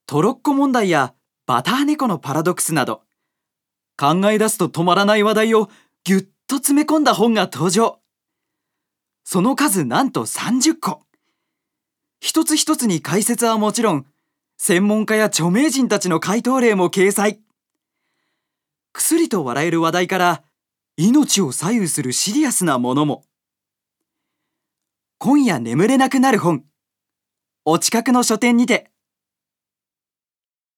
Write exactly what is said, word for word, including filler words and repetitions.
トロッコ問題やバター猫のパラドックスなど、考え出すと止まらない話題をぎゅっと詰め込んだ本が登場。その数なんとさんじゅっこ。一つ一つに解説はもちろん、専門家や著名人たちの回答例も掲載。薬と笑える話題から命を左右するシリアスなものも。今夜眠れなくなる本。お近くの書店にて。